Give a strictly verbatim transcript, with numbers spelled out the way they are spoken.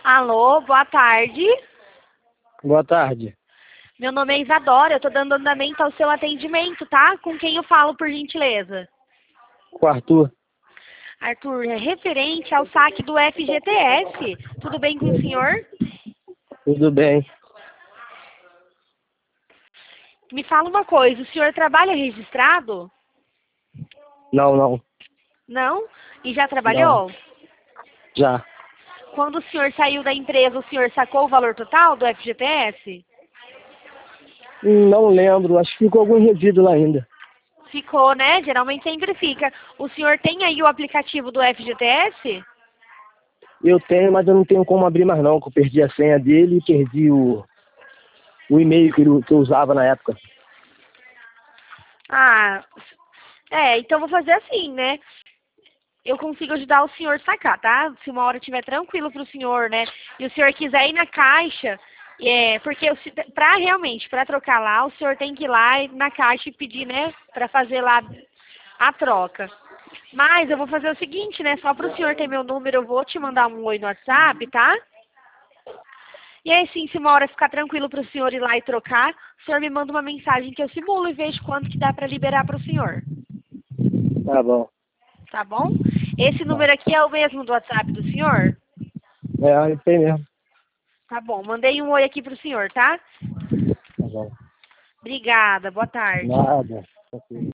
Alô, boa tarde. Boa tarde. Meu nome é Isadora, eu tô dando andamento ao seu atendimento, tá? Com quem eu falo, por gentileza? Com o Arthur. Arthur, é referente ao saque do F G T S. Tudo bem com o senhor? Tudo bem. Me fala uma coisa, o senhor trabalha registrado? Não, não. Não? E já Não. trabalhou? Já. Quando o senhor saiu da empresa, o senhor sacou o valor total do F G T S? Não lembro. Acho que ficou algum resíduo lá ainda. Ficou, né? Geralmente sempre fica. O senhor tem aí o aplicativo do F G T S? Eu tenho, mas eu não tenho como abrir mais não, que eu perdi a senha dele e perdi o, o e-mail que, ele- que eu usava na época. Ah, é, então vou fazer assim, né? Eu consigo ajudar o senhor a sacar, tá? Se uma hora estiver tranquilo pro senhor, né? E o senhor quiser ir na caixa, é, porque para realmente, para trocar lá, o senhor tem que ir lá na caixa e pedir, né? Para fazer lá a troca. Mas eu vou fazer o seguinte, né? Só para o senhor ter meu número, eu vou te mandar um oi no WhatsApp, tá? E aí, sim, se uma hora ficar tranquilo para o senhor ir lá e trocar, o senhor me manda uma mensagem que eu simulo e vejo quanto que dá para liberar para o senhor. Tá bom. Tá bom? Esse Tá. número aqui é o mesmo do WhatsApp do senhor? É, eu tenho mesmo. Tá bom, mandei um oi aqui pro senhor, tá? Tá bom. Obrigada, boa tarde. Nada.